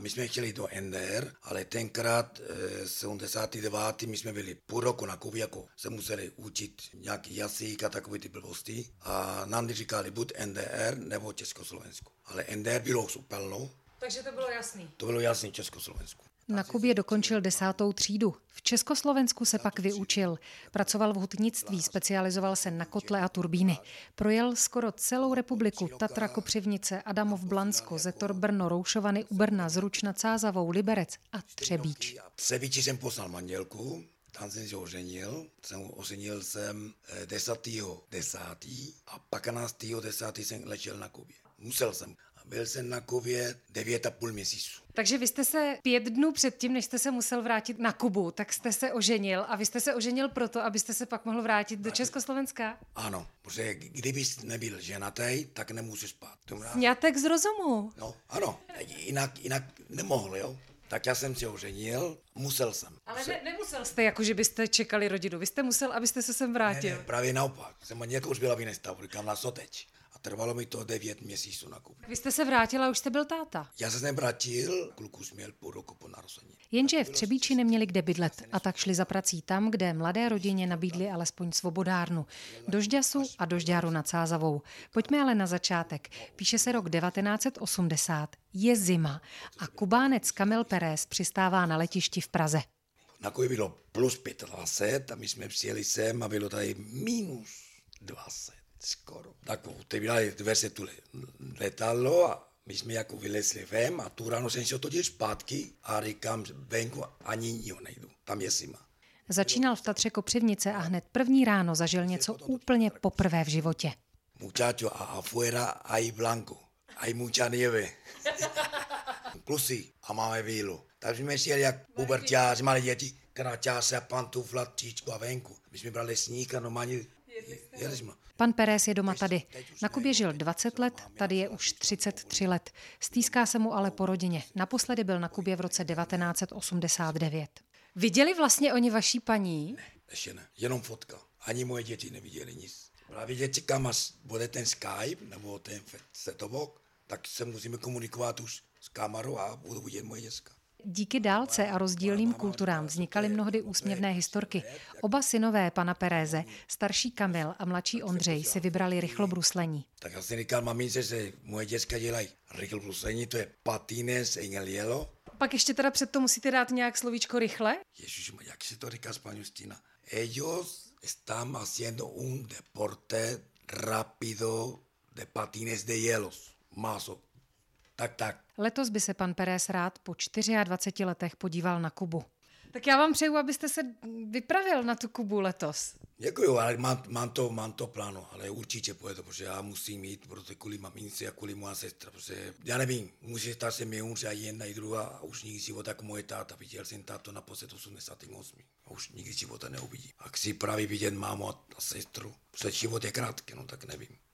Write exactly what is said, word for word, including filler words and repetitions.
My jsme chtěli do N D R, ale tenkrát e, sedmdesátý devátý my jsme byli půl roku na Kubě, jako se museli učit nějaký jazyk a takové ty blbosti. A nám říkali buď N D R nebo Československo. Ale N D R bylo plno. Takže to bylo jasný. To bylo jasný Československu. Na Kubě dokončil desátou třídu. V Československu se pak vyučil. Pracoval v hutnictví, specializoval se na kotle a turbíny. Projel skoro celou republiku, Tatra, Kopřivnice, Adamov, Blansko, Zetor, Brno, Roušovany, u Brna, Zruč nad Sázavou, Liberec a Třebíč. Třebíči jsem poslal manželku, tam jsem se oženil. Jsem oženil jsem desátého desátého a patnáctého desátého jsem letěl na Kubě. Musel jsem. Byl jsem na Kubě devět a půl měsíců. Takže vy jste se pět dnů předtím, než jste se musel vrátit na Kubu, tak jste se oženil a vy jste se oženil proto, abyste se pak mohl vrátit do Československa? Ano, protože kdybys nebyl ženatý, tak nemůžeš spát. Sňatek z rozumu. No, ano, jinak, jinak nemohl, jo. Tak já jsem se oženil, musel jsem. Ale ne, nemusel jste, jako že byste čekali rodinu, vy jste musel, abyste se sem vrátil. Ne, ne, právě naopak, jsem manželka už byla v jiné stavu, říkám na soteč. A trvalo mi to devět měsíců na Kubě. Vy jste se vrátil a už jste byl táta. Já se sem vrátil, kluk už měl půl roku po narození. Jenže v Třebíči neměli kde bydlet a tak šli za prací tam, kde mladé rodině nabídli alespoň svobodárnu. Do Žďasu a do Žďáru nad Sázavou. Pojďme ale na začátek. Píše se rok devatenáct set osmdesát. Je zima a Kubánec Kamil Pérez přistává na letišti v Praze. Na Kubě bylo plus dvacet pět a my jsme přijeli sem a bylo tady minus dvacet. Skoro. Tak otevírali dveře tu letadlo a my jsme jako vylezli vem a tu ráno jsem se otočil zpátky a říkám venku, ani nikdo nejdu, tam je zima. Začínal v Tatře Kopřivnice a hned první ráno zažil něco úplně poprvé v životě. Muchacho, a afuera hay blanco, hay mucha nieve. Kluci, a máme vílu. Takže jsme šli jak puberťáři, malé děti, kraťáse a pantufla, tříčku a venku. My jsme brali sníh a normálně jeli jsme. Pan Pérez je doma tady. Na Kubě žil dvacet let, tady je už třicet tři let. Stýská se mu ale po rodině. Naposledy byl na Kubě v roce devatenáct set osmdesát devět. Viděli vlastně oni vaší paní? Ne, ještě ne, jenom fotka. Ani moje děti neviděli nic. Právě teď čekám, až bude ten Skype nebo ten setovok, tak se musíme komunikovat už s kamerou a budu vidět moje děcka. Díky dálce a rozdílným kulturám vznikaly mnohdy úsměvné historky. Oba synové pana Péréze, starší Kamil a mladší Ondřej, si vybrali rychlobruslení. Tak já jsem říkal mamince, že moje děcka dělají rychlobruslení, to je patines en el hielo. Pak ještě teda před to musíte dát nějak slovíčko rychle? Ježiš, jak se to říká španělština? Ellos están haciendo un deporte rápido de patines de hielos. Maso. Tak, tak. Letos by se pan Pérez rád po dvaceti čtyřech letech podíval na Kubu. Tak já vám přeju, abyste se vypravil na tu Kubu letos. Děkuju, ale mám, mám, to, mám to pláno, ale určitě pojedu, protože já musím jít, protože kvůli mamince a kvůli moja sestra, protože já nevím, může stát se mi umře a jedna i druhá a už nikdy života jako moje táta. Viděl jsem táto naposled osmdesát osm a už nikdy života neuvidí. A chci právě vidět mámu a sestru, protože život je krátký, no tak nevím.